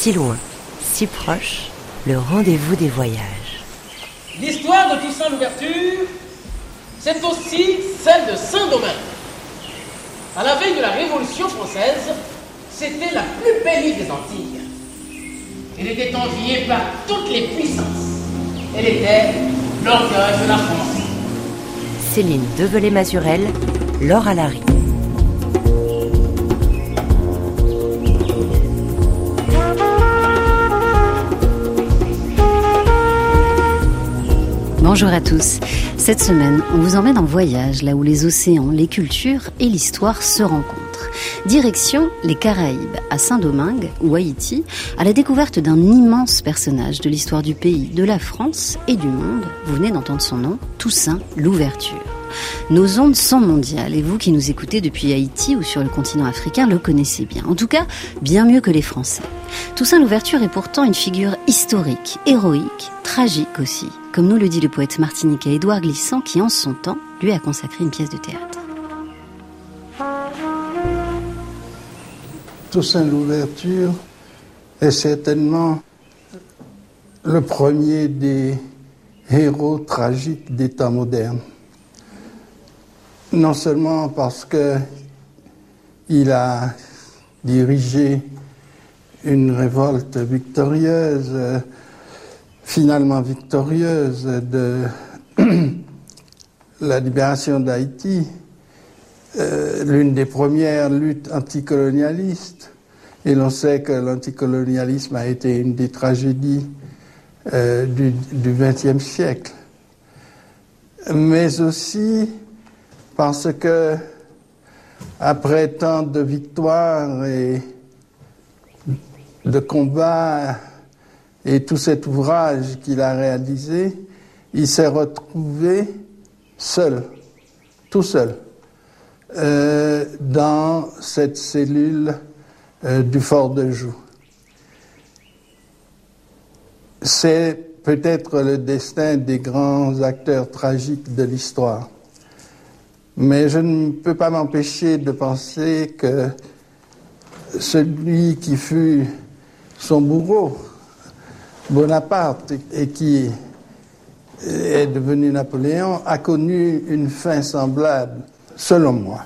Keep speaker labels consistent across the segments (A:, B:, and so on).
A: Si loin, si proche, le rendez-vous des voyages.
B: L'histoire de Toussaint Louverture, c'est aussi celle de Saint-Domingue. À la veille de la Révolution française, c'était la plus belle île des Antilles. Elle était enviée par toutes les puissances. Elle était l'orgueil de la France.
A: Céline Develay-Mazurel, Laure Alary.
C: Bonjour à tous. Cette semaine, on vous emmène en voyage, là où les océans, les cultures et l'histoire se rencontrent. Direction les Caraïbes, à Saint-Domingue ou Haïti, à la découverte d'un immense personnage de l'histoire du pays, de la France et du monde. Vous venez d'entendre son nom, Toussaint Louverture. Nos ondes sont mondiales et vous qui nous écoutez depuis Haïti ou sur le continent africain le connaissez bien. En tout cas, bien mieux que les Français. Toussaint Louverture est pourtant une figure historique, héroïque, tragique aussi, comme nous le dit le poète martiniquais Édouard Glissant qui en son temps lui a consacré une pièce de théâtre.
D: Toussaint Louverture est certainement le premier des héros tragiques des temps modernes. Non seulement parce qu'il a dirigé une révolte victorieuse, finalement victorieuse, de la libération d'Haïti, l'une des premières luttes anticolonialistes, et l'on sait que l'anticolonialisme a été une des tragédies du XXe siècle, mais aussi parce que, après tant de victoires et de combats et tout cet ouvrage qu'il a réalisé, il s'est retrouvé seul, tout seul, dans cette cellule du Fort de Joux. C'est peut-être le destin des grands acteurs tragiques de l'histoire. Mais je ne peux pas m'empêcher de penser que celui qui fut son bourreau, Bonaparte, et qui est devenu Napoléon, a connu une fin semblable, selon moi.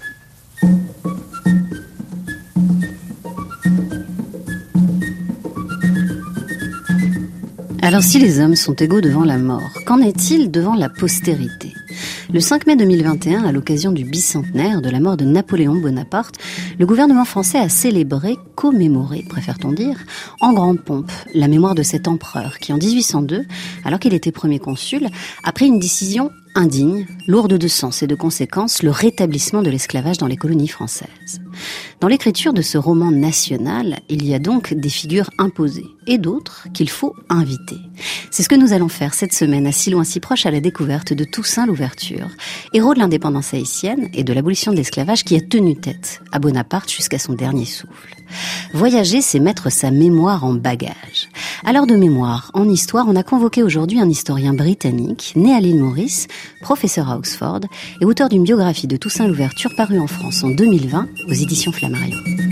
C: Alors si les hommes sont égaux devant la mort, qu'en est-il devant la postérité ? Le 5 mai 2021, à l'occasion du bicentenaire de la mort de Napoléon Bonaparte, le gouvernement français a célébré, commémoré, préfère-t-on dire, en grande pompe, la mémoire de cet empereur qui, en 1802, alors qu'il était premier consul, a pris une décision indigne, lourde de sens et de conséquences, le rétablissement de l'esclavage dans les colonies françaises. Dans l'écriture de ce roman national, il y a donc des figures imposées et d'autres qu'il faut inviter. C'est ce que nous allons faire cette semaine à Si loin si proche à la découverte de Toussaint Louverture, héros de l'indépendance haïtienne et de l'abolition de l'esclavage qui a tenu tête à Bonaparte jusqu'à son dernier souffle. Voyager, c'est mettre sa mémoire en bagage. À l'heure de mémoire, en histoire, on a convoqué aujourd'hui un historien britannique, né à l'île Maurice, professeur à Oxford et auteur d'une biographie de Toussaint Louverture parue en France en 2020 aux éditions Flammarion.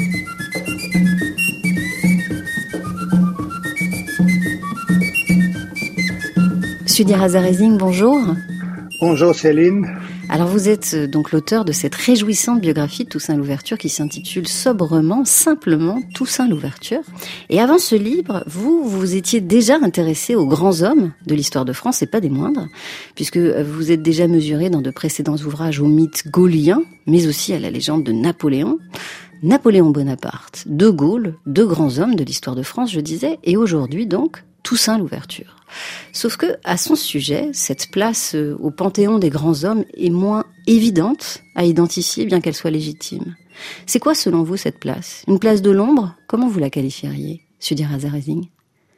C: Sudhir Hazarézing, bonjour.
E: Bonjour Céline.
C: Alors vous êtes donc l'auteur de cette réjouissante biographie de Toussaint Louverture qui s'intitule sobrement, simplement Toussaint Louverture. Et avant ce livre, vous étiez déjà intéressé aux grands hommes de l'histoire de France, et pas des moindres, puisque vous êtes déjà mesuré dans de précédents ouvrages au mythe gaulien, mais aussi à la légende de Napoléon. Napoléon Bonaparte, De Gaulle, deux grands hommes de l'histoire de France, je disais, et aujourd'hui donc Toussaint Louverture. Sauf que, à son sujet, cette place au panthéon des grands hommes est moins évidente à identifier, bien qu'elle soit légitime. C'est quoi, selon vous, cette place ? Une place de l'ombre ? Comment vous la qualifieriez, Sudhir Hazarézing ?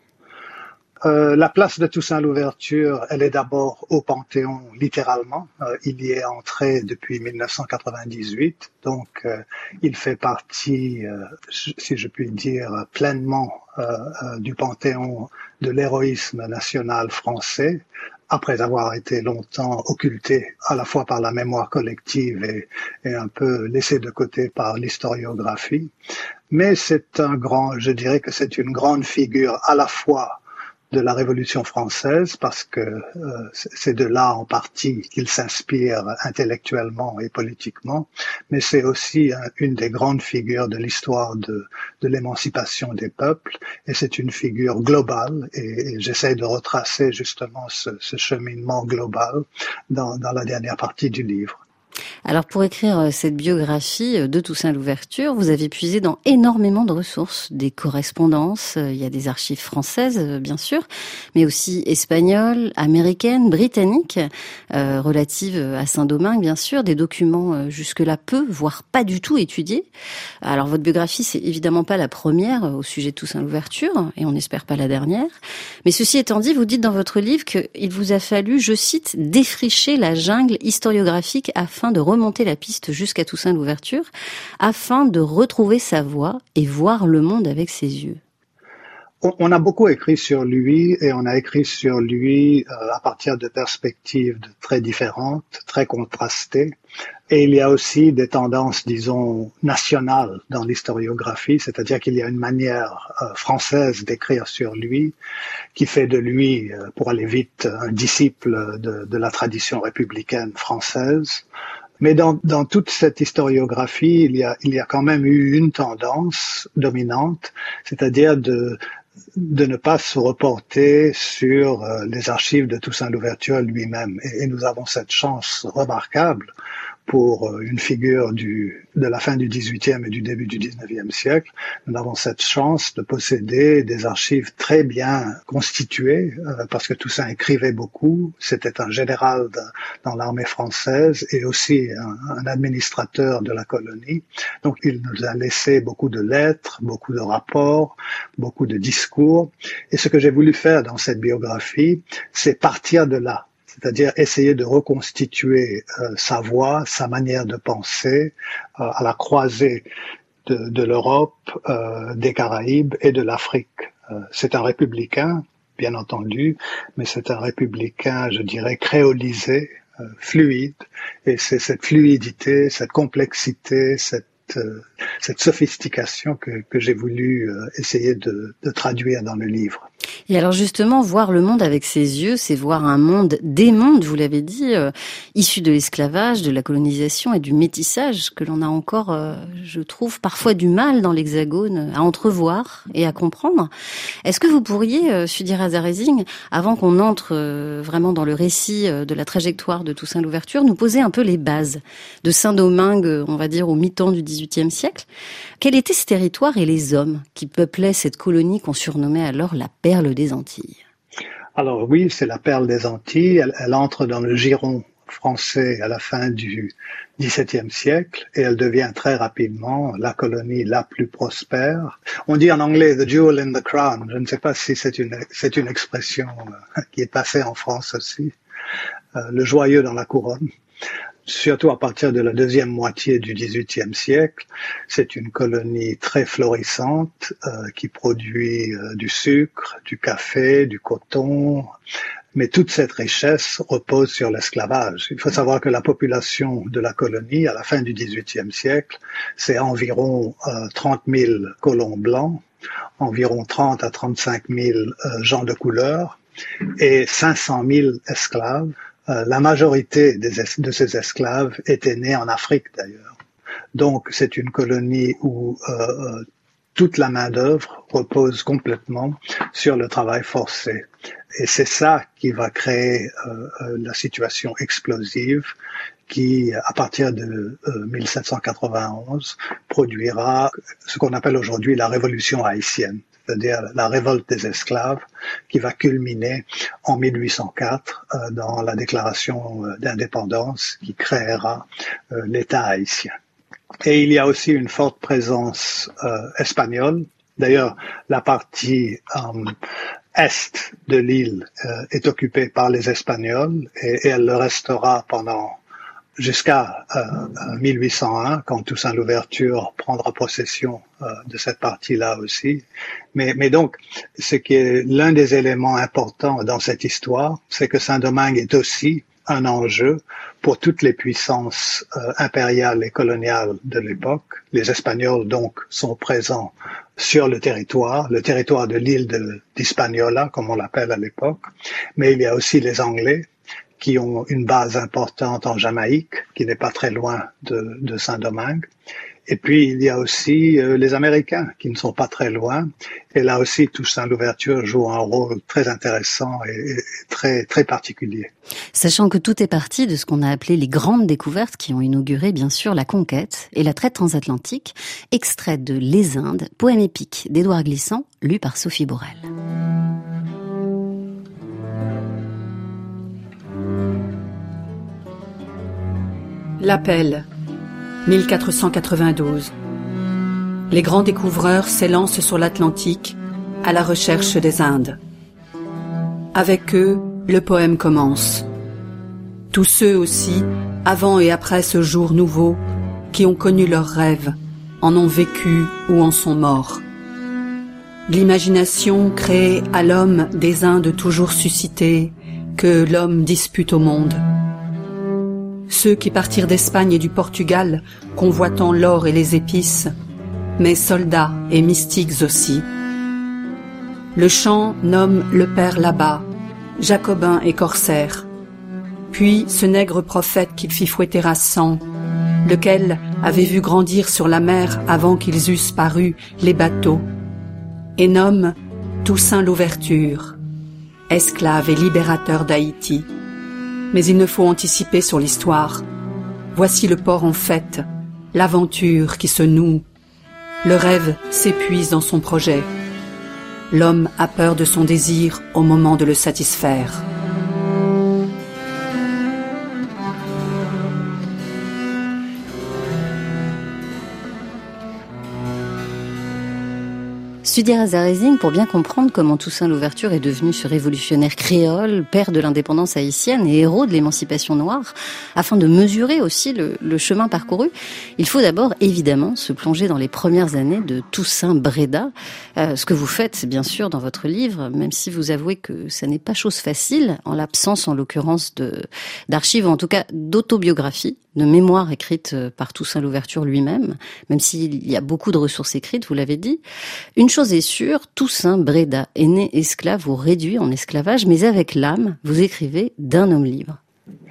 E: La place de Toussaint Louverture, elle est d'abord au Panthéon, littéralement. Il y est entré depuis 1998, donc il fait partie, si je puis dire, pleinement du Panthéon de l'héroïsme national français. après avoir été longtemps occulté à la fois par la mémoire collective et un peu laissé de côté par l'historiographie. Mais je dirais que c'est une grande figure à la fois de la Révolution française, parce que c'est de là en partie qu'il s'inspire intellectuellement et politiquement, mais c'est aussi une des grandes figures de l'histoire de l'émancipation des peuples, et c'est une figure globale, et j'essaie de retracer justement ce cheminement global dans la dernière partie du livre.
C: Alors pour écrire cette biographie de Toussaint Louverture, vous avez puisé dans énormément de ressources, des correspondances, il y a des archives françaises bien sûr, mais aussi espagnoles, américaines, britanniques, relatives à Saint-Domingue bien sûr, des documents jusque-là peu, voire pas du tout étudiés. Alors votre biographie, c'est évidemment pas la première au sujet de Toussaint Louverture, et on n'espère pas la dernière. Mais ceci étant dit, vous dites dans votre livre qu'il vous a fallu, je cite, défricher la jungle historiographique afin de remonter la piste jusqu'à Toussaint Louverture, afin de retrouver sa voie et voir le monde avec ses yeux.
E: On a beaucoup écrit sur lui, et on a écrit sur lui à partir de perspectives très différentes, très contrastées. Et il y a aussi des tendances, disons, nationales dans l'historiographie, c'est-à-dire qu'il y a une manière française d'écrire sur lui qui fait de lui, pour aller vite, un disciple de la tradition républicaine française. Mais dans toute cette historiographie, il y a quand même eu une tendance dominante, c'est-à-dire de ne pas se reporter sur les archives de Toussaint Louverture lui-même. Et nous avons cette chance remarquable pour une figure de la fin du XVIIIe et du début du XIXe siècle. Nous avons cette chance de posséder des archives très bien constituées, parce que Toussaint écrivait beaucoup. C'était un général dans l'armée française et aussi un administrateur de la colonie. Donc il nous a laissé beaucoup de lettres, beaucoup de rapports, beaucoup de discours. Et ce que j'ai voulu faire dans cette biographie, c'est partir de là. C'est-à-dire essayer de reconstituer sa voix, sa manière de penser à la croisée de l'Europe, des Caraïbes et de l'Afrique. C'est un républicain, bien entendu, mais c'est un républicain, je dirais, créolisé, fluide, et c'est cette fluidité, cette complexité, cette sophistication que j'ai voulu essayer de traduire dans le livre.
C: Et alors justement, voir le monde avec ses yeux, c'est voir un monde, des mondes, vous l'avez dit, issus de l'esclavage, de la colonisation et du métissage que l'on a encore, je trouve, parfois du mal dans l'Hexagone à entrevoir et à comprendre. Est-ce que vous pourriez, Sudi Razarezing, avant qu'on entre vraiment dans le récit de la trajectoire de Toussaint Louverture, nous poser un peu les bases de Saint-Domingue, on va dire au mi-temps du XVIIIe siècle? Quel était ce territoire et les hommes qui peuplaient cette colonie qu'on surnommait alors la perle des Antilles?
E: Alors oui, c'est la perle des Antilles. Elle entre dans le giron français à la fin du XVIIe siècle et elle devient très rapidement la colonie la plus prospère. On dit en anglais « the jewel in the crown ». Je ne sais pas si c'est une expression qui est passée en France aussi. Le joyeux dans la couronne. Surtout à partir de la deuxième moitié du XVIIIe siècle, c'est une colonie très florissante qui produit du sucre, du café, du coton, mais toute cette richesse repose sur l'esclavage. Il faut savoir que la population de la colonie, à la fin du XVIIIe siècle, c'est environ 30 000 colons blancs, environ 30 à 35 000 gens de couleur et 500 000 esclaves. La majorité de ces esclaves étaient nés en Afrique d'ailleurs. Donc c'est une colonie où toute la main-d'œuvre repose complètement sur le travail forcé. Et c'est ça qui va créer la situation explosive qui, à partir de 1791, produira ce qu'on appelle aujourd'hui la révolution haïtienne, c'est-à-dire la révolte des esclaves, qui va culminer en 1804 dans la déclaration d'indépendance qui créera l'État haïtien. Et il y a aussi une forte présence espagnole. D'ailleurs, la partie est de l'île est occupée par les Espagnols et elle le restera pendant jusqu'à 1801, quand Toussaint Louverture prendra possession de cette partie-là aussi. Mais donc, ce qui est l'un des éléments importants dans cette histoire, c'est que Saint-Domingue est aussi un enjeu pour toutes les puissances impériales et coloniales de l'époque. Les Espagnols, donc, sont présents sur le territoire de l'île d'Hispaniola, comme on l'appelle à l'époque. Mais il y a aussi les Anglais, qui ont une base importante en Jamaïque, qui n'est pas très loin de Saint-Domingue. Et puis, il y a aussi les Américains, qui ne sont pas très loin. Et là aussi, Toussaint Louverture joue un rôle très intéressant et très, très particulier.
C: Sachant que tout est parti de ce qu'on a appelé les grandes découvertes qui ont inauguré, bien sûr, la conquête et la traite transatlantique, extrait de Les Indes, poème épique d'Édouard Glissant, lu par Sophie Borel.
F: L'appel, 1492. Les grands découvreurs s'élancent sur l'Atlantique à la recherche des Indes. Avec eux, le poème commence. Tous ceux aussi, avant et après ce jour nouveau, qui ont connu leurs rêves, en ont vécu ou en sont morts. L'imagination crée à l'homme des Indes toujours suscitées que l'homme dispute au monde. Ceux qui partirent d'Espagne et du Portugal, convoitant l'or et les épices, mais soldats et mystiques aussi. Le chant nomme le père là-bas, jacobin et corsaire. Puis ce nègre prophète qu'il fit fouetter à sang, lequel avait vu grandir sur la mer avant qu'ils eussent paru les bateaux, et nomme Toussaint Louverture, esclave et libérateur d'Haïti. Mais il ne faut anticiper sur l'histoire. Voici le port en fête, l'aventure qui se noue. Le rêve s'épuise dans son projet. L'homme a peur de son désir au moment de le satisfaire.
C: Studia Azarezing, pour bien comprendre comment Toussaint Louverture est devenu ce révolutionnaire créole, père de l'indépendance haïtienne et héros de l'émancipation noire, afin de mesurer aussi le chemin parcouru, il faut d'abord évidemment se plonger dans les premières années de Toussaint Bréda, ce que vous faites bien sûr dans votre livre, même si vous avouez que ça n'est pas chose facile, en l'absence en l'occurrence d'archives, ou en tout cas d'autobiographies, de mémoires écrites par Toussaint Louverture lui-même, même s'il y a beaucoup de ressources écrites, vous l'avez dit. Une chose est sûre, Toussaint Bréda est né esclave ou réduit en esclavage, mais avec l'âme, vous écrivez, d'un homme libre.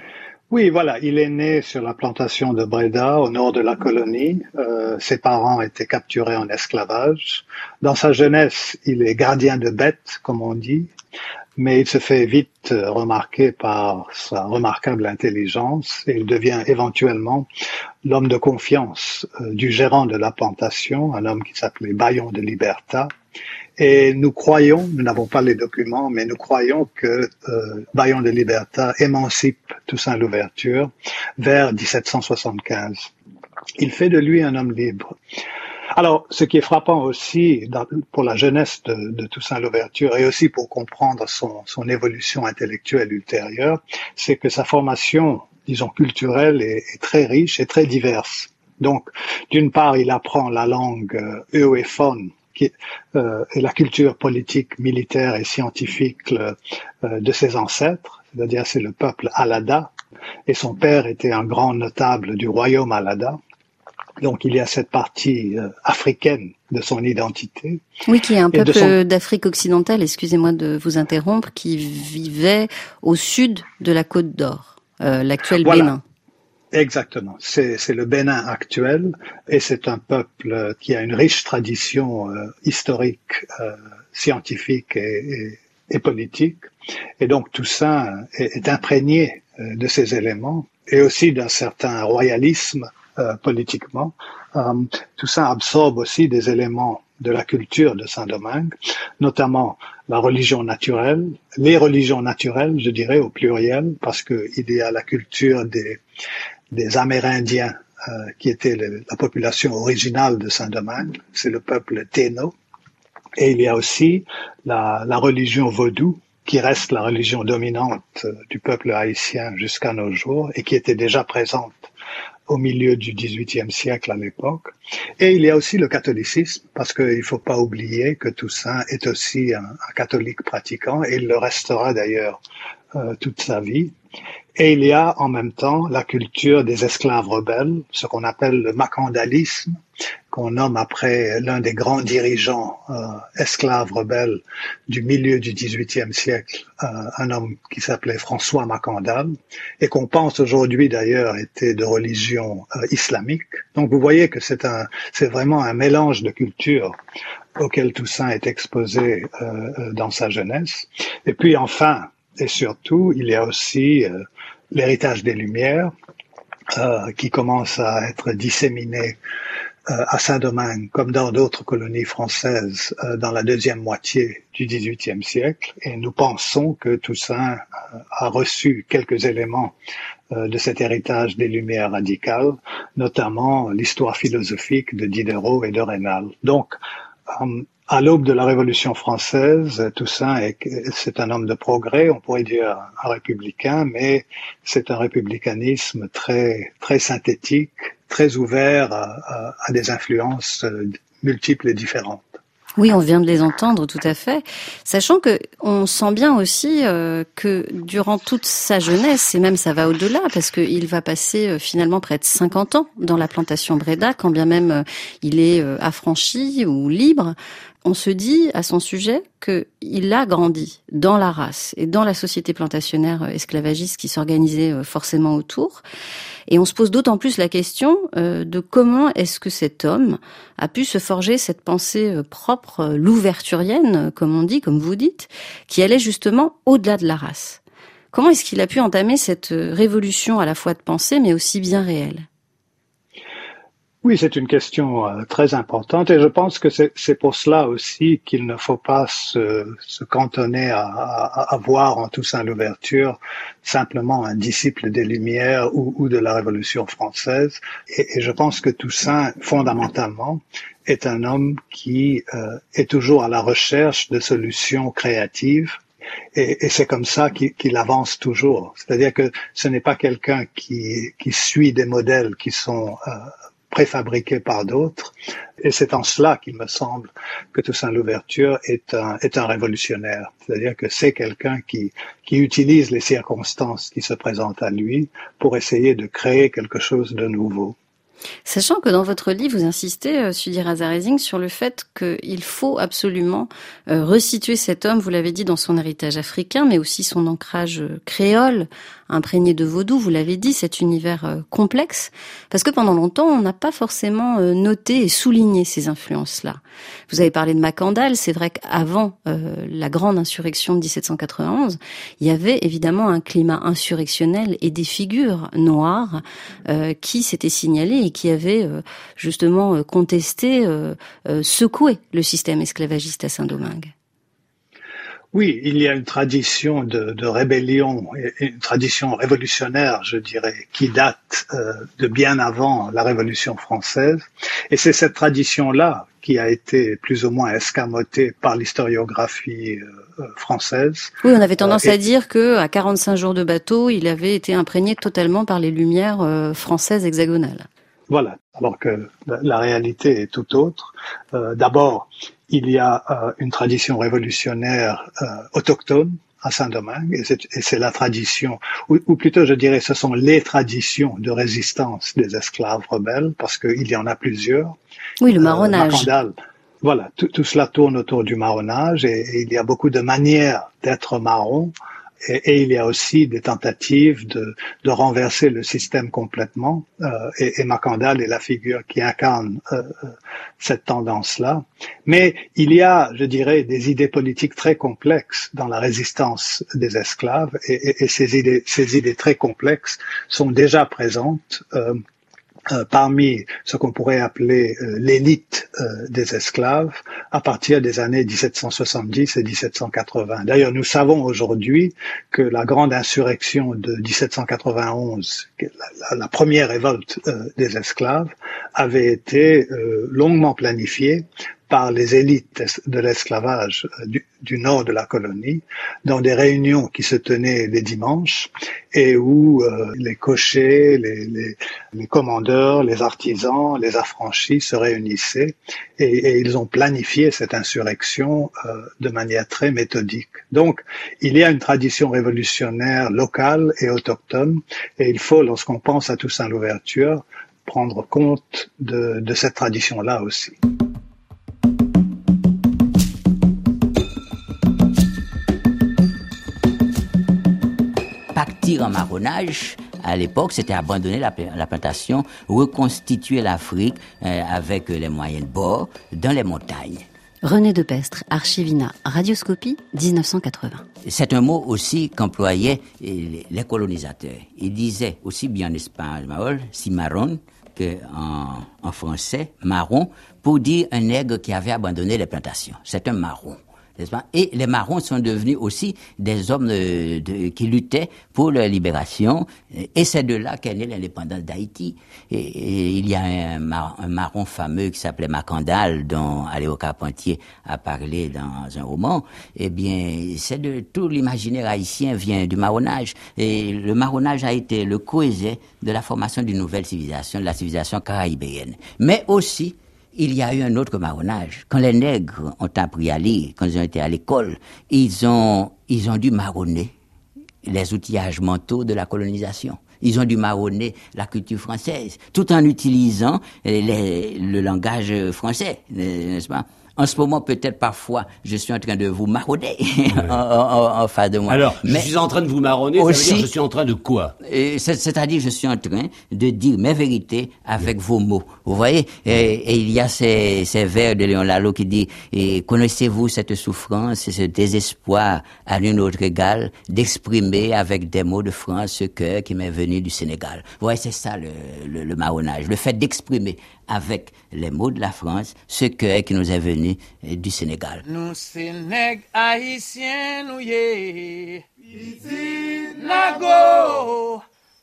E: Oui, voilà, il est né sur la plantation de Bréda, au nord de la colonie. Ses parents étaient capturés en esclavage. Dans sa jeunesse, il est gardien de bêtes, comme on dit, mais il se fait vite remarquer par sa remarquable intelligence et il devient éventuellement l'homme de confiance du gérant de la plantation, un homme qui s'appelait Bayon de Liberta. Et nous croyons, nous n'avons pas les documents, mais nous croyons que Bayon de Liberta émancipe Toussaint Louverture vers 1775. Il fait de lui un homme libre. Alors, ce qui est frappant aussi pour la jeunesse de Toussaint Louverture et aussi pour comprendre son évolution intellectuelle ultérieure, c'est que sa formation, disons, culturelle est très riche et très diverse. Donc, d'une part, il apprend la langue euéphone, et la culture politique, militaire et scientifique de ses ancêtres, c'est-à-dire c'est le peuple Alada, et son père était un grand notable du royaume Alada. Donc il y a cette partie africaine de son identité.
C: Oui, qui est un peuple d'Afrique occidentale, excusez-moi de vous interrompre, qui vivait au sud de la Côte d'Or, l'actuel Bénin.
E: Exactement, c'est le Bénin actuel et c'est un peuple qui a une riche tradition historique, scientifique et politique. Et donc Toussaint est imprégné de ces éléments et aussi d'un certain royalisme politiquement. Toussaint absorbe aussi des éléments de la culture de Saint-Domingue, notamment la religion naturelle, les religions naturelles, je dirais au pluriel, parce que il y a la culture des Amérindiens qui étaient la population originale de Saint-Domingue, c'est le peuple Téno, et il y a aussi la religion vaudou qui reste la religion dominante du peuple haïtien jusqu'à nos jours et qui était déjà présente au milieu du XVIIIe siècle à l'époque. Et il y a aussi le catholicisme, parce qu'il ne faut pas oublier que Toussaint est aussi un catholique pratiquant, et il le restera d'ailleurs toute sa vie. Et il y a en même temps la culture des esclaves rebelles, ce qu'on appelle le macandalisme, qu'on nomme après l'un des grands dirigeants esclaves rebelles du milieu du XVIIIe siècle, un homme qui s'appelait François Macandal, et qu'on pense aujourd'hui d'ailleurs était de religion islamique. Donc vous voyez que c'est vraiment un mélange de cultures auquel Toussaint est exposé dans sa jeunesse. Et puis enfin, et surtout, il y a aussi l'héritage des Lumières qui commence à être disséminé à Saint-Domingue, comme dans d'autres colonies françaises, dans la deuxième moitié du XVIIIe siècle. Et nous pensons que Toussaint a reçu quelques éléments de cet héritage des Lumières radicales, notamment l'histoire philosophique de Diderot et de Raynal. Donc, à l'aube de la Révolution française, Toussaint c'est un homme de progrès, on pourrait dire un républicain, mais c'est un républicanisme très, très synthétique, très ouvert à des influences multiples et différentes.
C: Oui, on vient de les entendre, tout à fait. Sachant que on sent bien aussi que durant toute sa jeunesse, et même ça va au-delà, parce qu'il va passer finalement près de 50 ans dans la plantation Bréda, quand bien même il est affranchi ou libre, on se dit à son sujet qu'il a grandi dans la race et dans la société plantationnaire esclavagiste qui s'organisait forcément autour. Et on se pose d'autant plus la question de comment est-ce que cet homme a pu se forger cette pensée propre, l'ouverturienne, comme on dit, comme vous dites, qui allait justement au-delà de la race. Comment est-ce qu'il a pu entamer cette révolution à la fois de pensée, mais aussi bien réelle ?
E: Oui, c'est une question très importante et je pense que c'est pour cela aussi qu'il ne faut pas se cantonner à voir en Toussaint Louverture simplement un disciple des Lumières ou de la Révolution française. Et je pense que Toussaint, fondamentalement, est un homme qui est toujours à la recherche de solutions créatives. Et c'est comme ça qu'il avance toujours. C'est-à-dire que ce n'est pas quelqu'un qui suit des modèles qui sont préfabriqués par d'autres. Et c'est en cela qu'il me semble que Toussaint Louverture est un révolutionnaire. C'est-à-dire que c'est quelqu'un qui utilise les circonstances qui se présentent à lui pour essayer de créer quelque chose de nouveau.
C: Sachant que dans votre livre, vous insistez, Sudi Razarezing, sur le fait qu'il faut absolument resituer cet homme, vous l'avez dit, dans son héritage africain, mais aussi son ancrage créole, imprégné de vaudou, vous l'avez dit, cet univers complexe, parce que pendant longtemps, on n'a pas forcément noté et souligné ces influences-là. Vous avez parlé de Macandal, c'est vrai qu'avant la grande insurrection de 1791, il y avait évidemment un climat insurrectionnel et des figures noires qui s'étaient signalées et qui avaient justement contesté, secoué le système esclavagiste à Saint-Domingue.
E: Oui, il y a une tradition de rébellion, une tradition révolutionnaire, je dirais, qui date de bien avant la Révolution française. Et c'est cette tradition-là qui a été plus ou moins escamotée par l'historiographie française.
C: Oui, on avait tendance à dire qu'à 45 jours de bateau, il avait été imprégné totalement par les lumières françaises hexagonales.
E: Voilà, alors que la réalité est tout autre. D'abord, il y a une tradition révolutionnaire autochtone à Saint-Domingue, et c'est la tradition, ou plutôt je dirais ce sont les traditions de résistance des esclaves rebelles, parce qu'il y en a plusieurs.
C: Oui, le marronnage.
E: Macandal, voilà, tout cela tourne autour du marronnage, et il y a beaucoup de manières d'être marron. Et il y a aussi des tentatives de renverser le système complètement, et Macandal est la figure qui incarne cette tendance-là. Mais il y a, je dirais, des idées politiques très complexes dans la résistance des esclaves, et ces idées très complexes sont déjà présentes parmi ce qu'on pourrait appeler l'élite des esclaves à partir des années 1770 et 1780. D'ailleurs, nous savons aujourd'hui que la grande insurrection de 1791, la première révolte des esclaves, avait été longuement planifiée par les élites de l'esclavage du nord de la colonie dans des réunions qui se tenaient les dimanches et où les cochers, les commandeurs, les artisans, les affranchis se réunissaient et ils ont planifié cette insurrection de manière très méthodique. Donc, il y a une tradition révolutionnaire locale et autochtone et il faut, lorsqu'on pense à Toussaint Louverture, prendre compte de cette tradition-là aussi.
G: Partir en marronnage, à l'époque, c'était abandonner la plantation, reconstituer l'Afrique avec les moyens de bord dans les montagnes.
C: René Depestre, Archivina, Radioscopie, 1980.
G: C'est un mot aussi qu'employaient les colonisateurs. Ils disaient aussi bien en espagnol, cimarrón, qu'en français, marron, pour dire un nègre qui avait abandonné les plantations. C'est un marron. N'est-ce pas? Et les marrons sont devenus aussi des hommes qui luttaient pour leur libération. Et c'est de là qu'est née l'indépendance d'Haïti. Et il y a un marron fameux qui s'appelait Macandal, dont Aléo Carpentier a parlé dans un roman. Eh bien, c'est de tout l'imaginaire haïtien vient du marronnage. Et le marronnage a été le creuset de la formation d'une nouvelle civilisation, de la civilisation caribéenne. Mais aussi, il y a eu un autre marronnage. Quand les nègres ont appris à lire, quand ils ont été à l'école, ils ont dû marronner les outillages mentaux de la colonisation. Ils ont dû marronner la culture française, tout en utilisant le langage français, n'est-ce pas? En ce moment, peut-être parfois, je suis en train de vous marronner en face de moi.
H: Alors, je suis en train de vous marronner, aussi, ça veut dire je suis en train de quoi?
G: C'est-à-dire, je suis en train de dire mes vérités avec vos mots. Vous voyez? Et il y a ces vers de Léon Lalo qui dit « Connaissez-vous cette souffrance et ce désespoir à l'une autre égale d'exprimer avec des mots de France ce cœur qui m'est venu du Sénégal. » Vous voyez, c'est ça le marronnage, le fait d'exprimer avec les mots de la France ce cœur qui nous est venu du Sénégal.
B: Nous Sénég haïtiens nous yé, petit Nago,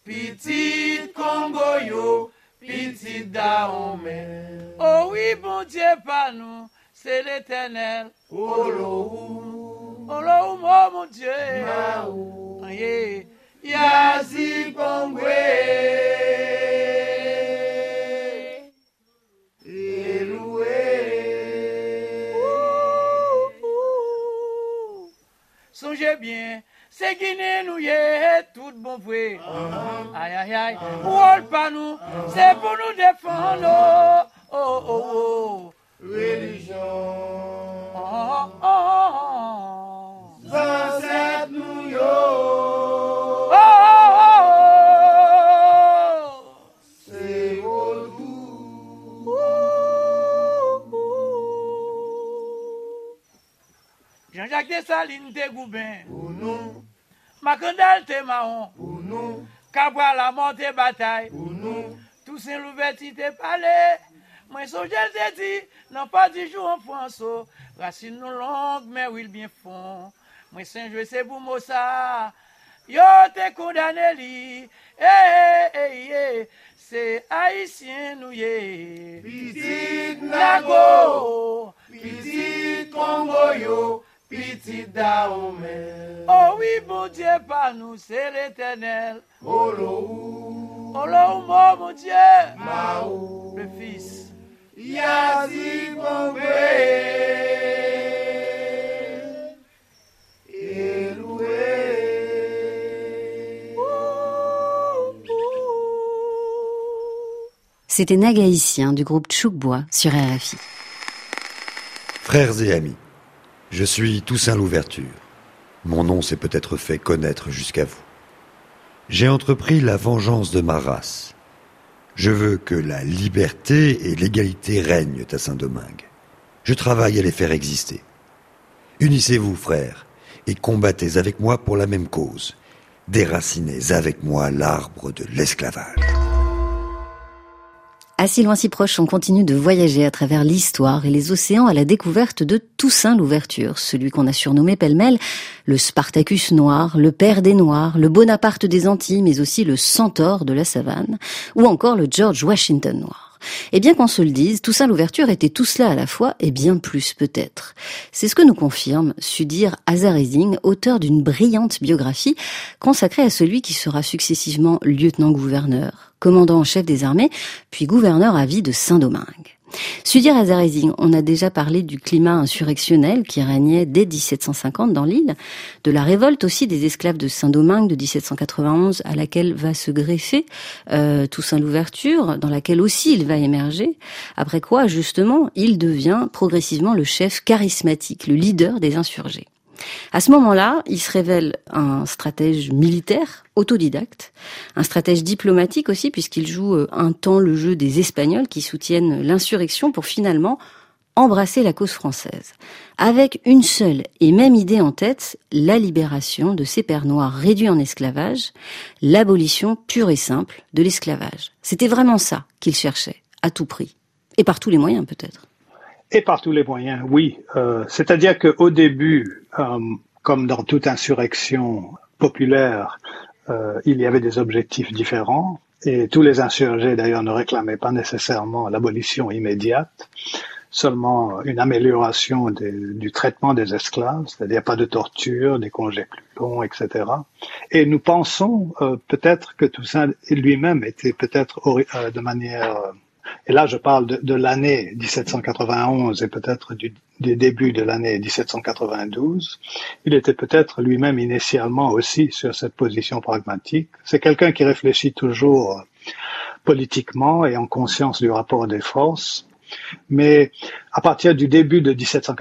B: petit Congo yo, petit Dahomey. Oh oui, bon Dieu pas nous, c'est l'Éternel. Olohou, oh mon Dieu, Maou, yeah, Yazi Kongwe. Songez bien, c'est Guinée nous y est tout bon vrai. Aïe aïe aïe, rôle pas nous, c'est pour nous défendre. Oh. Religion. Ancêtre nous yo. C'est Vodou. Jean-Jacques Dessalines te Goubin, pour nous. Macandal te Mahon, pour nous. Cabral la mort te bataille, pour nous. Toussaint Louverture te palais. Moi, songe te dit, non pas du jour en France. Racine nous longue, mais oui, bien fond. Moi, Saint-Joué, c'est pour moi ça. Yo te condamné li. C'est haïtien nous yé. Petit Nago, petit Congo yo. Petit Dahomey. Oh oui, bon Dieu, pas nous, c'est l'Éternel. Olohou, mon Dieu. Maou, le Fils. Yazi Kongwe. Eloué.
C: C'était Nègre haïtien du groupe Tchoukbois sur RFI.
I: Frères et amis, je suis Toussaint Louverture. Mon nom s'est peut-être fait connaître jusqu'à vous. J'ai entrepris la vengeance de ma race. Je veux que la liberté et l'égalité règnent à Saint-Domingue. Je travaille à les faire exister. Unissez-vous, frères, et combattez avec moi pour la même cause. Déracinez avec moi l'arbre de l'esclavage.
C: À si loin si proche, on continue de voyager à travers l'histoire et les océans à la découverte de Toussaint Louverture, celui qu'on a surnommé pêle-mêle le Spartacus noir, le père des Noirs, le Bonaparte des Antilles, mais aussi le Centaure de la savane, ou encore le George Washington noir. Eh bien qu'on se le dise, Toussaint Louverture était tout cela à la fois et bien plus peut-être. C'est ce que nous confirme Sudir Hazarézing, auteur d'une brillante biographie consacrée à celui qui sera successivement lieutenant-gouverneur, commandant en chef des armées, puis gouverneur à vie de Saint-Domingue. Sudir Hazarézing, on a déjà parlé du climat insurrectionnel qui régnait dès 1750 dans l'île, de la révolte aussi des esclaves de Saint-Domingue de 1791 à laquelle va se greffer Toussaint Louverture, dans laquelle aussi il va émerger, après quoi justement il devient progressivement le chef charismatique, le leader des insurgés. À ce moment-là, il se révèle un stratège militaire, autodidacte, un stratège diplomatique aussi, puisqu'il joue un temps le jeu des Espagnols qui soutiennent l'insurrection pour finalement embrasser la cause française. Avec une seule et même idée en tête, la libération de ces pères noirs réduits en esclavage, l'abolition pure et simple de l'esclavage. C'était vraiment ça qu'il cherchait, à tout prix. Et par tous les moyens peut-être.
E: Et par tous les moyens, oui. C'est-à-dire qu'au début, comme dans toute insurrection populaire, il y avait des objectifs différents et tous les insurgés d'ailleurs ne réclamaient pas nécessairement l'abolition immédiate, seulement une amélioration du traitement des esclaves, c'est-à-dire pas de torture, des congés plus longs, etc. Et nous pensons peut-être que Toussaint lui-même était peut-être de manière... Et là, je parle de l'année 1791 et peut-être des débuts de l'année 1792. Il était peut-être lui-même initialement aussi sur cette position pragmatique. C'est quelqu'un qui réfléchit toujours politiquement et en conscience du rapport des forces. Mais à partir du début de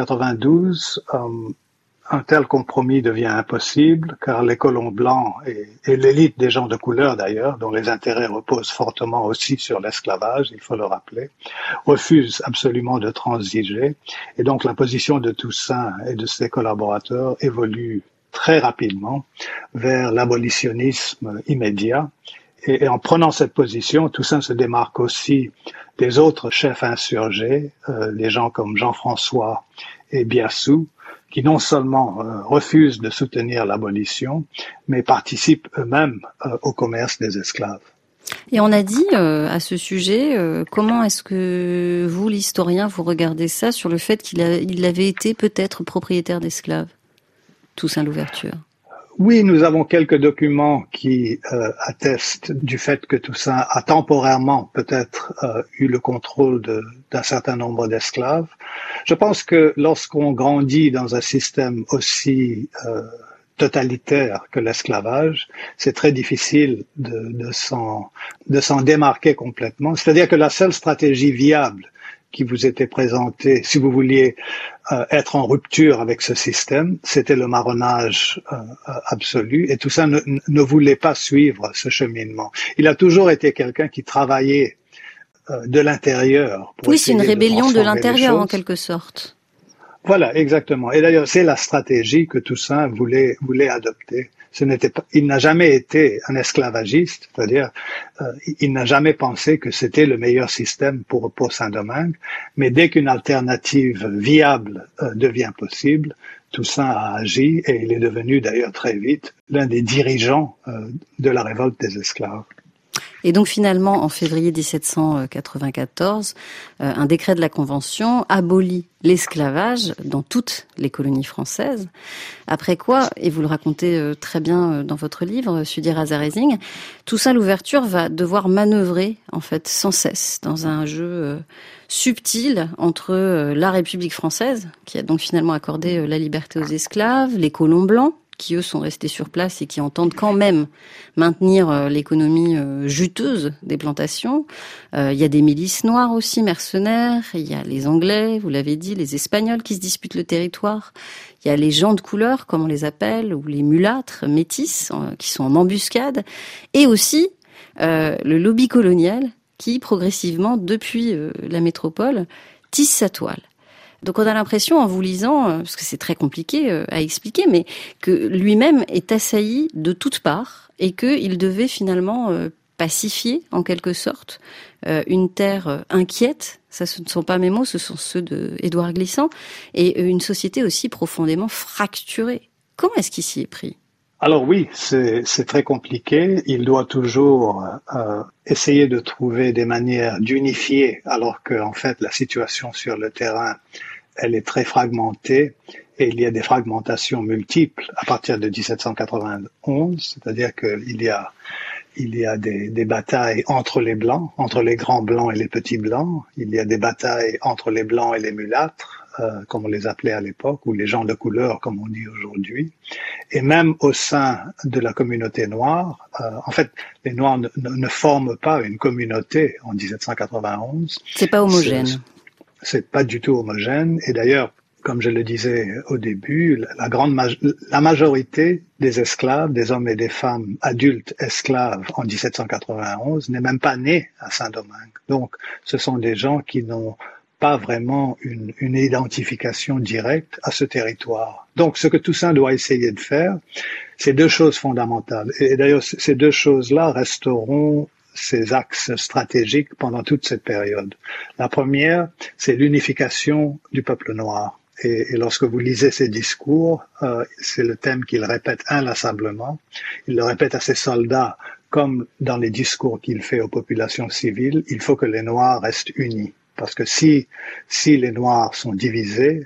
E: 1792, un tel compromis devient impossible car les colons blancs et l'élite des gens de couleur d'ailleurs, dont les intérêts reposent fortement aussi sur l'esclavage, il faut le rappeler, refusent absolument de transiger. Et donc la position de Toussaint et de ses collaborateurs évolue très rapidement vers l'abolitionnisme immédiat. Et en prenant cette position, Toussaint se démarque aussi des autres chefs insurgés, des gens comme Jean-François et Biassou, qui non seulement refusent de soutenir l'abolition, mais participent eux-mêmes au commerce des esclaves.
C: Et on a dit à ce sujet, comment est-ce que vous, l'historien, vous regardez ça sur le fait qu'il avait été peut-être propriétaire d'esclaves, Toussaint Louverture?
E: Oui, nous avons quelques documents qui attestent du fait que Toussaint a temporairement peut-être eu le contrôle d'un certain nombre d'esclaves. Je pense que lorsqu'on grandit dans un système aussi totalitaire que l'esclavage, c'est très difficile de s'en démarquer complètement. C'est-à-dire que la seule stratégie viable qui vous était présentée, si vous vouliez être en rupture avec ce système, c'était le marronnage absolu, et Toussaint ne voulait pas suivre ce cheminement. Il a toujours été quelqu'un qui travaillait de l'intérieur.
C: Oui, c'est une rébellion de l'intérieur en quelque sorte.
E: Voilà, exactement. Et d'ailleurs, c'est la stratégie que Toussaint voulait adopter. Il n'a jamais été un esclavagiste, c'est-à-dire il n'a jamais pensé que c'était le meilleur système pour Saint-Domingue, mais dès qu'une alternative viable devient possible, Toussaint a agi et il est devenu d'ailleurs très vite l'un des dirigeants de la révolte des esclaves.
C: Et donc finalement, en février 1794, un décret de la Convention abolit l'esclavage dans toutes les colonies françaises. Après quoi, et vous le racontez très bien dans votre livre, Sudir Hazarézing, Toussaint Louverture va devoir manœuvrer en fait sans cesse dans un jeu subtil entre la République française, qui a donc finalement accordé la liberté aux esclaves, les colons blancs, qui eux sont restés sur place et qui entendent quand même maintenir l'économie juteuse des plantations. Il y a des milices noires aussi, mercenaires, il y a les Anglais, vous l'avez dit, les Espagnols qui se disputent le territoire, il y a les gens de couleur, comme on les appelle, ou les mulâtres, métis, qui sont en embuscade, et aussi le lobby colonial qui, progressivement, depuis la métropole, tisse sa toile. Donc on a l'impression, en vous lisant, parce que c'est très compliqué à expliquer, mais que lui-même est assailli de toutes parts et qu'il devait finalement pacifier, en quelque sorte, une terre inquiète. Ça, ce ne sont pas mes mots, ce sont ceux d'Édouard Glissant, et une société aussi profondément fracturée. Comment est-ce qu'il s'y est pris ?
E: Alors oui, c'est très compliqué. Il doit toujours essayer de trouver des manières d'unifier, alors que en fait la situation sur le terrain, elle est très fragmentée et il y a des fragmentations multiples à partir de 1791, c'est-à-dire qu'il y a des batailles entre les blancs, entre les grands blancs et les petits blancs. Il y a des batailles entre les blancs et les mulâtres, comme on les appelait à l'époque, ou les gens de couleur, comme on dit aujourd'hui. Et même au sein de la communauté noire, en fait, les Noirs ne forment pas une communauté en 1791.
C: C'est pas homogène.
E: C'est pas du tout homogène. Et d'ailleurs, comme je le disais au début, la majorité des esclaves, des hommes et des femmes adultes esclaves en 1791 n'est même pas née à Saint-Domingue. Donc, ce sont des gens qui n'ont pas vraiment une identification directe à ce territoire. Donc, ce que Toussaint doit essayer de faire, c'est deux choses fondamentales. Et d'ailleurs, ces deux choses-là resteront ces axes stratégiques pendant toute cette période. La première, c'est l'unification du peuple noir. Et lorsque vous lisez ses discours, c'est le thème qu'il répète inlassablement. Il le répète à ses soldats comme dans les discours qu'il fait aux populations civiles. Il faut que les Noirs restent unis. Parce que si les Noirs sont divisés,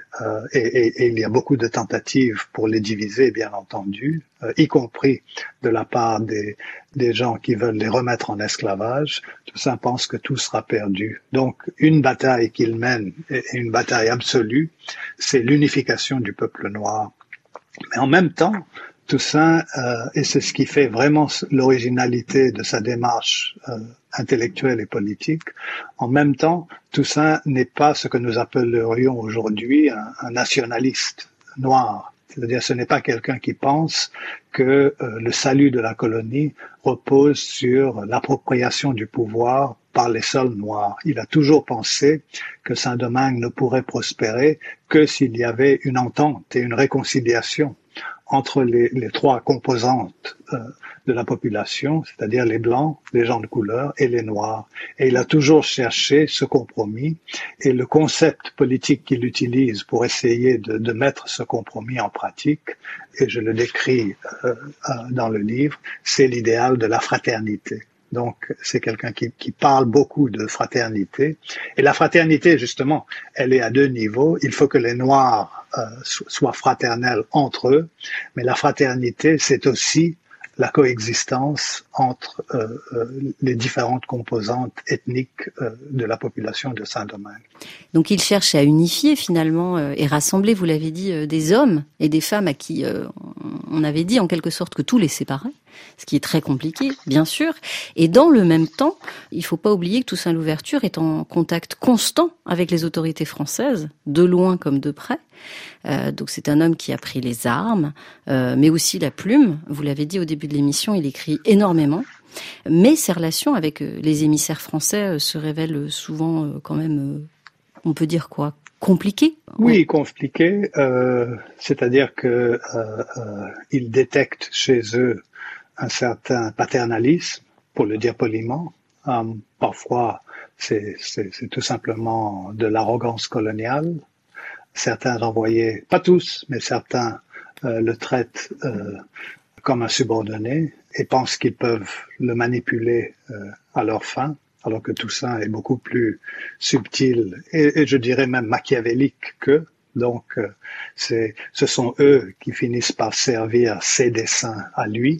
E: et il y a beaucoup de tentatives pour les diviser, bien entendu, y compris de la part des gens qui veulent les remettre en esclavage, Toussaint pense que tout sera perdu. Donc, une bataille qu'il mène, et une bataille absolue, c'est l'unification du peuple noir. Mais en même temps, Toussaint, et c'est ce qui fait vraiment l'originalité de sa démarche intellectuelle et politique, en même temps, Toussaint n'est pas ce que nous appellerions aujourd'hui un nationaliste noir. C'est-à-dire, ce n'est pas quelqu'un qui pense que le salut de la colonie repose sur l'appropriation du pouvoir par les seuls Noirs. Il a toujours pensé que Saint-Domingue ne pourrait prospérer que s'il y avait une entente et une réconciliation entre les trois composantes de la population, c'est-à-dire les Blancs, les gens de couleur et les Noirs. Et il a toujours cherché ce compromis, et le concept politique qu'il utilise pour essayer de mettre ce compromis en pratique, et je le décris dans le livre, c'est l'idéal de la fraternité. Donc, c'est quelqu'un qui parle beaucoup de fraternité. Et la fraternité, justement, elle est à deux niveaux. Il faut que les Noirs soient fraternels entre eux, mais la fraternité, c'est aussi la coexistence entre les différentes composantes ethniques de la population de Saint-Domingue.
C: Donc il cherche à unifier finalement et rassembler, vous l'avez dit, des hommes et des femmes à qui on avait dit en quelque sorte que tout les séparait, ce qui est très compliqué, bien sûr. Et dans le même temps, il ne faut pas oublier que Toussaint Louverture est en contact constant avec les autorités françaises, de loin comme de près. Donc c'est un homme qui a pris les armes, mais aussi la plume. Vous l'avez dit au début de l'émission, il écrit énormément. Mais ses relations avec les émissaires français se révèlent souvent quand même, on peut dire quoi, compliquées.
E: Oui, compliquées. C'est-à-dire que ils détectent chez eux un certain paternalisme, pour le dire poliment. Parfois, c'est tout simplement de l'arrogance coloniale. Certains envoyés, pas tous, mais certains le traitent comme un subordonné et pensent qu'ils peuvent le manipuler à leur fin, alors que Toussaint est beaucoup plus subtil et je dirais même machiavélique qu'eux. Donc, ce sont eux qui finissent par servir ses desseins à lui.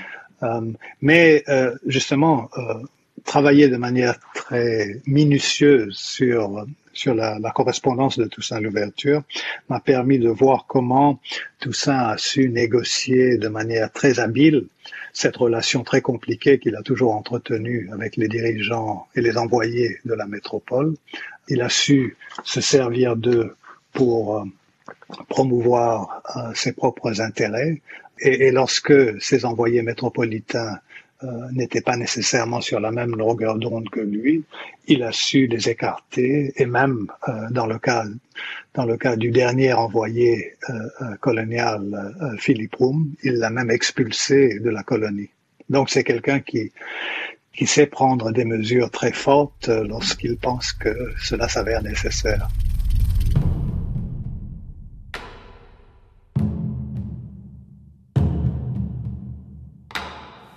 E: Mais justement, travailler de manière très minutieuse sur la correspondance de Toussaint Louverture m'a permis de voir comment Toussaint a su négocier de manière très habile cette relation très compliquée qu'il a toujours entretenue avec les dirigeants et les envoyés de la métropole. Il a su se servir d'eux pour promouvoir ses propres intérêts. Et lorsque ces envoyés métropolitains n'étaient pas nécessairement sur la même longueur d'onde que lui, il a su les écarter et même dans le cas du dernier envoyé colonial Philippe Roum, il l'a même expulsé de la colonie. Donc c'est quelqu'un qui sait prendre des mesures très fortes lorsqu'il pense que cela s'avère nécessaire.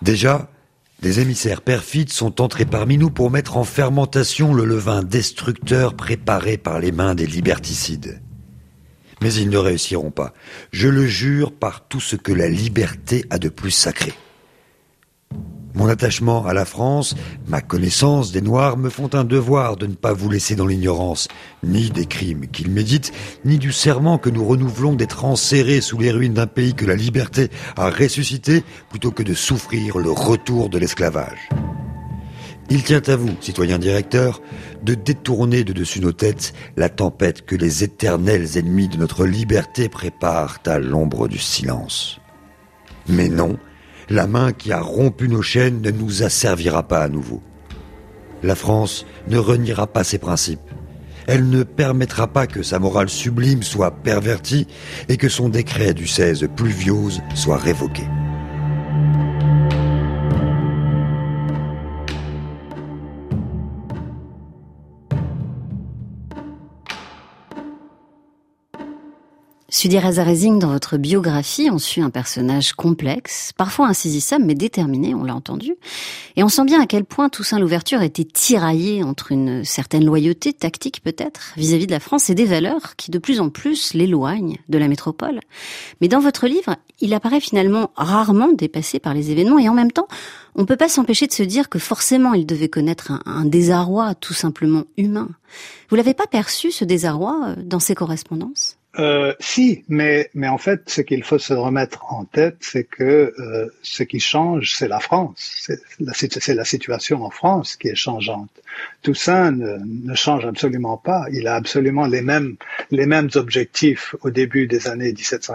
I: Déjà, des émissaires perfides sont entrés parmi nous pour mettre en fermentation le levain destructeur préparé par les mains des liberticides. Mais ils ne réussiront pas. Je le jure par tout ce que la liberté a de plus sacré. Mon attachement à la France, ma connaissance des Noirs me font un devoir de ne pas vous laisser dans l'ignorance, ni des crimes qu'ils méditent, ni du serment que nous renouvelons d'être enserrés sous les ruines d'un pays que la liberté a ressuscité, plutôt que de souffrir le retour de l'esclavage. Il tient à vous, citoyens directeurs, de détourner de dessus nos têtes la tempête que les éternels ennemis de notre liberté préparent à l'ombre du silence. Mais non, la main qui a rompu nos chaînes ne nous asservira pas à nouveau. La France ne reniera pas ses principes. Elle ne permettra pas que sa morale sublime soit pervertie et que son décret du 16 Pluviose soit révoqué.
C: Sudi Reza Rezing, dans votre biographie, on suit un personnage complexe, parfois insaisissable mais déterminé, on l'a entendu. Et on sent bien à quel point Toussaint Louverture était tiraillé entre une certaine loyauté tactique peut-être vis-à-vis de la France et des valeurs qui de plus en plus l'éloignent de la métropole. Mais dans votre livre, il apparaît finalement rarement dépassé par les événements et en même temps, on ne peut pas s'empêcher de se dire que forcément il devait connaître un désarroi tout simplement humain. Vous l'avez pas perçu ce désarroi dans ses correspondances ?
E: Si, mais en fait, ce qu'il faut se remettre en tête, c'est que ce qui change, c'est la France. C'est la situation en France qui est changeante. Toussaint ne change absolument pas. Il a absolument les mêmes objectifs au début des années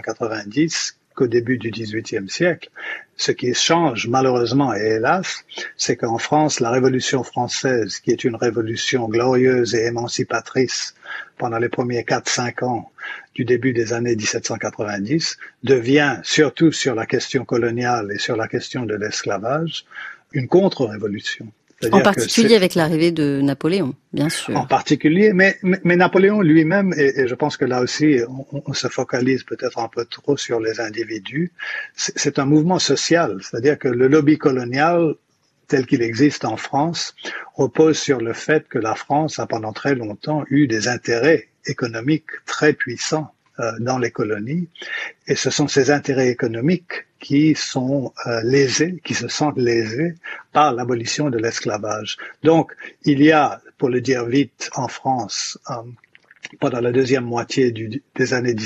E: 1790 qu'au début du XVIIIe siècle. Ce qui change, malheureusement et hélas, c'est qu'en France, la Révolution française, qui est une révolution glorieuse et émancipatrice pendant les premiers 4-5 ans du début des années 1790, devient, surtout sur la question coloniale et sur la question de l'esclavage, une contre-révolution.
C: En particulier avec l'arrivée de Napoléon, bien sûr.
E: En particulier, mais Napoléon lui-même, et je pense que là aussi on se focalise peut-être un peu trop sur les individus, c'est un mouvement social, c'est-à-dire que le lobby colonial tel qu'il existe en France repose sur le fait que la France a pendant très longtemps eu des intérêts économiques très puissants dans les colonies, et ce sont ces intérêts économiques qui sont lésés, qui se sentent lésés par l'abolition de l'esclavage. Donc, il y a, pour le dire vite, en France, pendant la deuxième moitié des années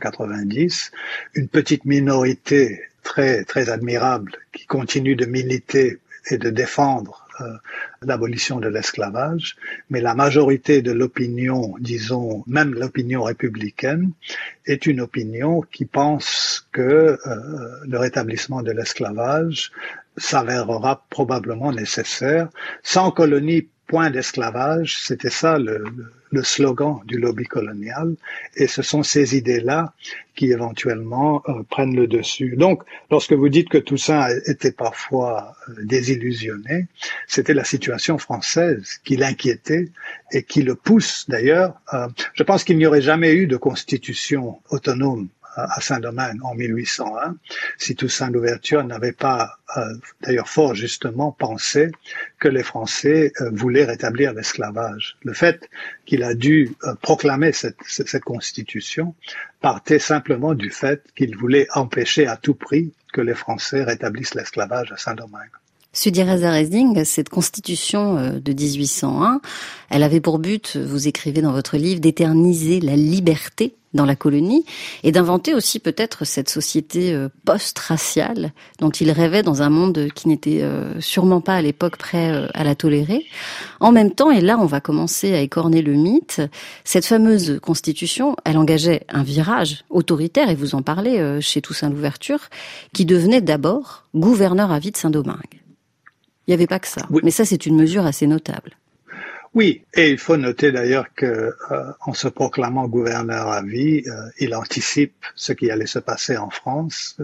E: 1790, une petite minorité très, très admirable qui continue de militer et de défendre l'abolition de l'esclavage, mais la majorité de l'opinion, disons, même l'opinion républicaine, est une opinion qui pense que le rétablissement de l'esclavage s'avérera probablement nécessaire. Sans colonie, point d'esclavage, c'était ça le slogan du lobby colonial, et ce sont ces idées-là qui éventuellement prennent le dessus. Donc, lorsque vous dites que Toussaint était parfois désillusionné, c'était la situation française qui l'inquiétait et qui le pousse d'ailleurs. Je pense qu'il n'y aurait jamais eu de constitution autonome à Saint-Domingue en 1801, si Toussaint Louverture n'avait pas, d'ailleurs fort justement, pensé que les Français voulaient rétablir l'esclavage. Le fait qu'il a dû proclamer cette constitution partait simplement du fait qu'il voulait empêcher à tout prix que les Français rétablissent l'esclavage à Saint-Domingue.
C: Sudi Reza Rezing, cette constitution de 1801, elle avait pour but, vous écrivez dans votre livre, d'éterniser la liberté dans la colonie et d'inventer aussi peut-être cette société post-raciale dont il rêvait dans un monde qui n'était sûrement pas à l'époque prêt à la tolérer. En même temps, et là on va commencer à écorner le mythe, cette fameuse constitution, elle engageait un virage autoritaire, et vous en parlez chez Toussaint Louverture, qui devenait d'abord gouverneur à vie de Saint-Domingue. Il n'y avait pas que ça, oui. Mais ça c'est une mesure assez notable.
E: Oui, et il faut noter d'ailleurs que en se proclamant gouverneur à vie, il anticipe ce qui allait se passer en France.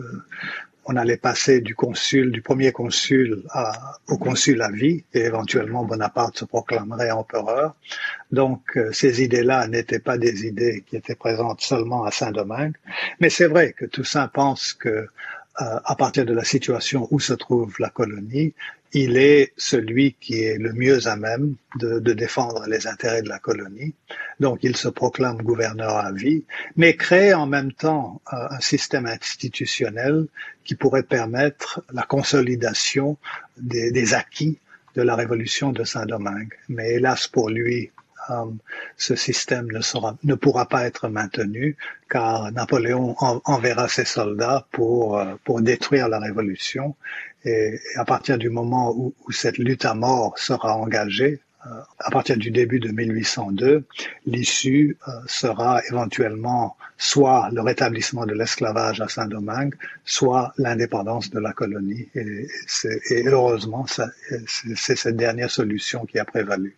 E: On allait passer du premier consul au consul à vie, et éventuellement Bonaparte se proclamerait empereur. Donc ces idées-là n'étaient pas des idées qui étaient présentes seulement à Saint-Domingue, mais c'est vrai que Toussaint pense que à partir de la situation où se trouve la colonie, il est celui qui est le mieux à même de défendre les intérêts de la colonie. Donc, il se proclame gouverneur à vie, mais crée en même temps un système institutionnel qui pourrait permettre la consolidation des acquis de la révolution de Saint-Domingue. Mais hélas pour lui, ce système ne pourra pas être maintenu car Napoléon enverra ses soldats pour détruire la révolution. Et à partir du moment où cette lutte à mort sera engagée, à partir du début de 1802, l'issue sera éventuellement soit le rétablissement de l'esclavage à Saint-Domingue, soit l'indépendance de la colonie. Et heureusement, c'est cette dernière solution qui a prévalu.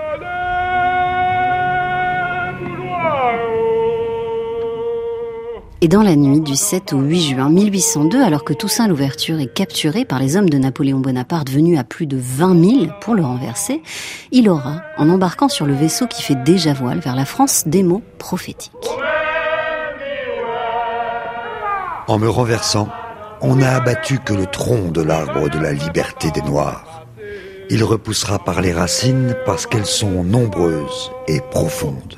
C: Et dans la nuit du 7 au 8 juin 1802, alors que Toussaint Louverture est capturé par les hommes de Napoléon Bonaparte venus à plus de 20 000 pour le renverser, il aura, en embarquant sur le vaisseau qui fait déjà voile vers la France, des mots prophétiques.
I: En me renversant, on n'a abattu que le tronc de l'arbre de la liberté des Noirs. Il repoussera par les racines parce qu'elles sont nombreuses et profondes.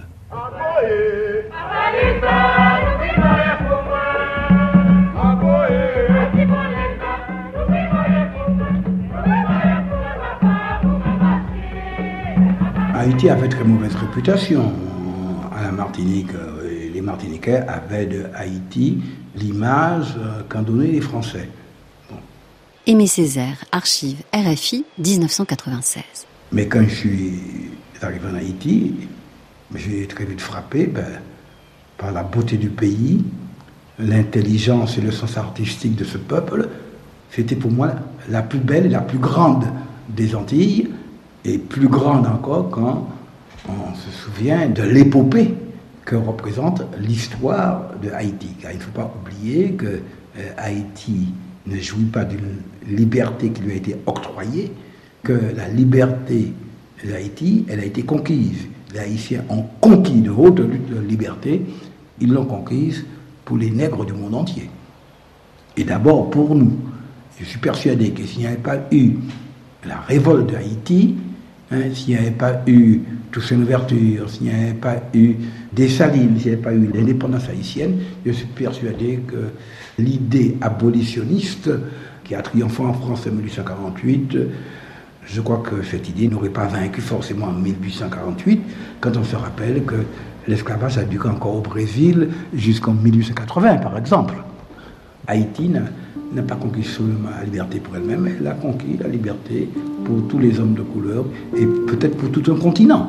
J: Haïti avait très mauvaise réputation. À la Martinique, les Martiniquais avaient de Haïti l'image qu'en donnaient les Français. Bon.
C: Aimé Césaire, archives RFI, 1996.
J: Mais quand je suis arrivé en Haïti, j'ai très vite frappé par la beauté du pays, l'intelligence et le sens artistique de ce peuple. C'était pour moi la plus belle et la plus grande des Antilles. Et plus grande encore quand on se souvient de l'épopée que représente l'histoire de Haïti. Car il ne faut pas oublier que Haïti ne jouit pas d'une liberté qui lui a été octroyée, que la liberté d'Haïti, elle a été conquise. Les Haïtiens ont conquis de haute lutte de liberté, ils l'ont conquise pour les nègres du monde entier. Et d'abord pour nous. Je suis persuadé que s'il n'y avait pas eu la révolte de Haïti, s'il n'y avait pas eu Toussaint Louverture, s'il n'y avait pas eu Dessalines, s'il n'y avait pas eu l'indépendance haïtienne, je suis persuadé que l'idée abolitionniste qui a triomphé en France en 1848, je crois que cette idée n'aurait pas vaincu forcément en 1848, quand on se rappelle que l'esclavage a duré encore au Brésil jusqu'en 1880, par exemple. Haïti n'a pas conquis seulement la liberté pour elle-même, elle a conquis la liberté pour tous les hommes de couleur et peut-être pour tout un continent.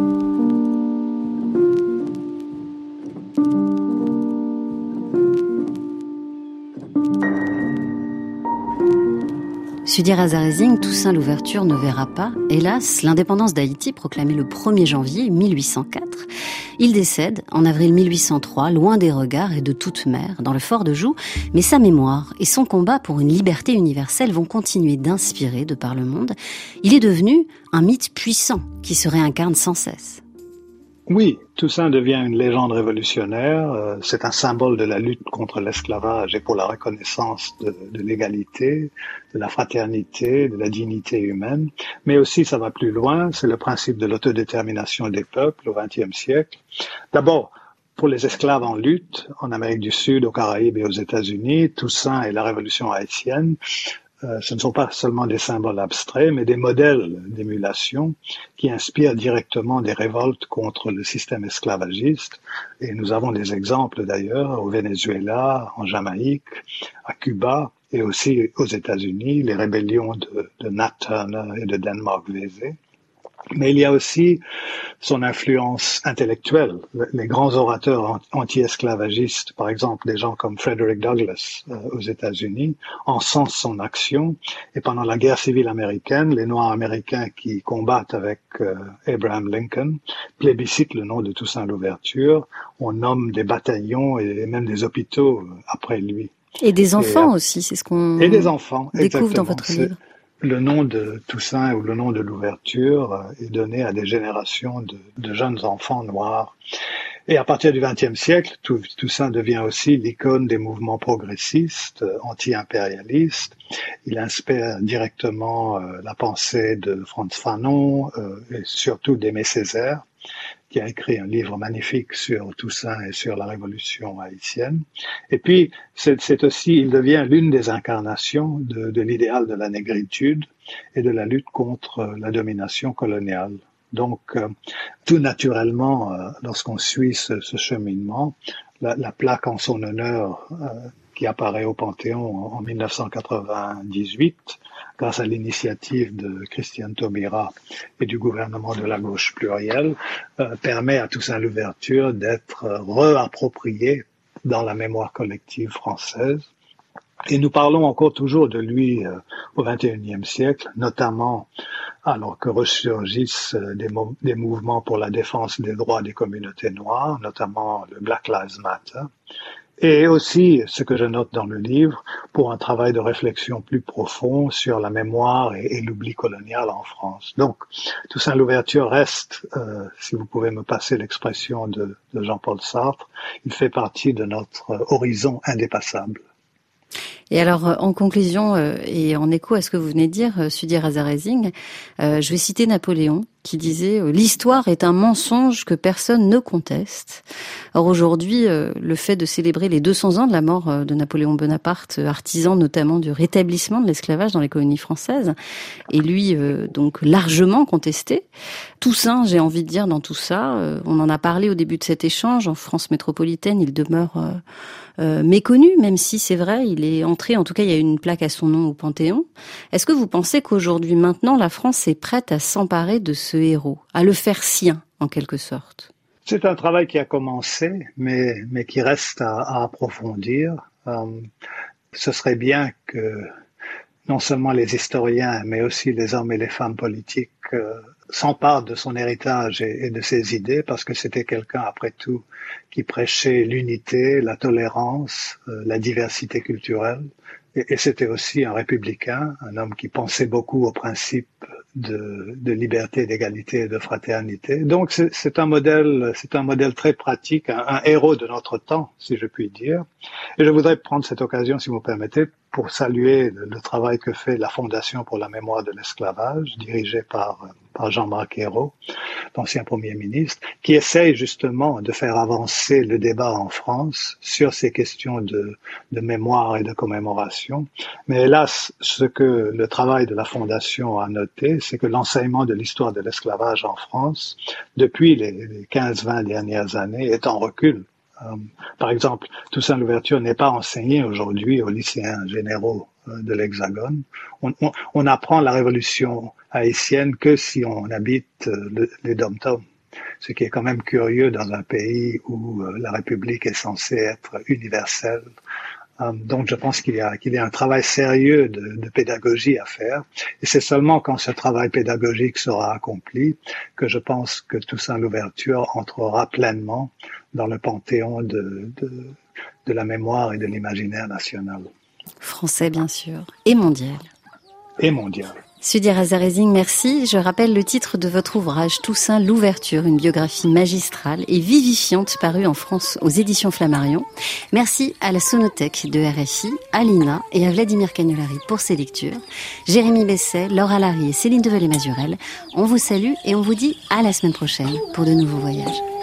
C: Sudi Razarezing, Toussaint Louverture ne verra pas, hélas, l'indépendance d'Haïti proclamée le 1er janvier 1804. Il décède en avril 1803, loin des regards et de toute mer, dans le fort de Joux, mais sa mémoire et son combat pour une liberté universelle vont continuer d'inspirer de par le monde. Il est devenu un mythe puissant qui se réincarne sans cesse.
E: Oui, Toussaint devient une légende révolutionnaire. C'est un symbole de la lutte contre l'esclavage et pour la reconnaissance de l'égalité, de la fraternité, de la dignité humaine. Mais aussi, ça va plus loin, c'est le principe de l'autodétermination des peuples au XXe siècle. D'abord, pour les esclaves en lutte, en Amérique du Sud, aux Caraïbes et aux États-Unis, Toussaint et la révolution haïtienne, ce ne sont pas seulement des symboles abstraits, mais des modèles d'émulation qui inspirent directement des révoltes contre le système esclavagiste. Et nous avons des exemples d'ailleurs au Venezuela, en Jamaïque, à Cuba et aussi aux États-Unis, les rébellions de Nat Turner et de Denmark Vesey. Mais il y a aussi son influence intellectuelle. Les grands orateurs anti-esclavagistes, par exemple des gens comme Frederick Douglass aux États-Unis, encensent son action. Et pendant la guerre civile américaine, les Noirs américains qui combattent avec Abraham Lincoln plébiscitent le nom de Toussaint Louverture. On nomme des bataillons et même des hôpitaux après lui.
C: Et des enfants aussi, c'est ce qu'on découvre
E: exactement.
C: Dans votre livre.
E: Le nom de Toussaint ou le nom de l'ouverture est donné à des générations de jeunes enfants noirs. Et à partir du XXe siècle, Toussaint devient aussi l'icône des mouvements progressistes, anti-impérialistes. Il inspire directement la pensée de Frantz Fanon et surtout d'Aimé Césaire, qui a écrit un livre magnifique sur Toussaint et sur la révolution haïtienne. Et puis, c'est aussi, il devient l'une des incarnations de l'idéal de la négritude et de la lutte contre la domination coloniale. Donc, tout naturellement, lorsqu'on suit ce cheminement, la plaque en son honneur qui apparaît au Panthéon en 1998, grâce à l'initiative de Christiane Taubira et du gouvernement de la gauche plurielle, permet à Toussaint Louverture d'être réapproprié dans la mémoire collective française. Et nous parlons encore toujours de lui au XXIe siècle, notamment alors que ressurgissent des mouvements pour la défense des droits des communautés noires, notamment le Black Lives Matter. Et aussi, ce que je note dans le livre, pour un travail de réflexion plus profond sur la mémoire et l'oubli colonial en France. Donc, Toussaint Louverture reste, si vous pouvez me passer l'expression de Jean-Paul Sartre, il fait partie de notre horizon indépassable.
C: Et alors, en conclusion, et en écho à ce que vous venez de dire, Sudi Razarezing, je vais citer Napoléon, qui disait « L'histoire est un mensonge que personne ne conteste ». Or aujourd'hui, le fait de célébrer les 200 ans de la mort de Napoléon Bonaparte, artisan notamment du rétablissement de l'esclavage dans les colonies françaises, est lui donc largement contesté. Toussaint, j'ai envie de dire, dans tout ça, on en a parlé au début de cet échange, en France métropolitaine, il demeure méconnu, même si c'est vrai, il est entré, en tout cas il y a une plaque à son nom au Panthéon. Est-ce que vous pensez qu'aujourd'hui, maintenant, la France est prête à s'emparer de ce héros, à le faire sien, en quelque sorte?
E: C'est un travail qui a commencé, mais qui reste à approfondir. Ce serait bien que non seulement les historiens, mais aussi les hommes et les femmes politiques s'emparent de son héritage et de ses idées, parce que c'était quelqu'un, après tout, qui prêchait l'unité, la tolérance, la diversité culturelle. Et c'était aussi un républicain, un homme qui pensait beaucoup aux principes de liberté, d'égalité et de fraternité. Donc c'est un modèle très pratique, un héros de notre temps, si je puis dire. Et je voudrais prendre cette occasion, si vous me permettez, pour saluer le travail que fait la Fondation pour la mémoire de l'esclavage, dirigée par Jean-Marc Ayrault, l'ancien Premier ministre, qui essaye justement de faire avancer le débat en France sur ces questions de mémoire et de commémoration. Mais hélas, ce que le travail de la Fondation a noté, c'est que l'enseignement de l'histoire de l'esclavage en France, depuis les 15-20 dernières années, est en recul. Par exemple, Toussaint Louverture n'est pas enseigné aujourd'hui aux lycéens généraux de l'Hexagone. On apprend la révolution haïtienne que si on habite les dom-toms, ce qui est quand même curieux dans un pays où la République est censée être universelle. Donc je pense qu'il y a un travail sérieux de pédagogie à faire. Et c'est seulement quand ce travail pédagogique sera accompli que je pense que Toussaint Louverture entrera pleinement dans le panthéon de la mémoire et de l'imaginaire national.
C: Français, bien sûr, et mondial.
E: Et mondial.
C: Sudi Razarezing, merci. Je rappelle le titre de votre ouvrage, Toussaint Louverture, une biographie magistrale et vivifiante parue en France aux éditions Flammarion. Merci à la Sonothèque de RFI, à Lina et à Vladimir Cagnolari pour ses lectures. Jérémy Besset, Laura Larry et Céline Develay-Mazurel. On vous salue et on vous dit à la semaine prochaine pour de nouveaux voyages.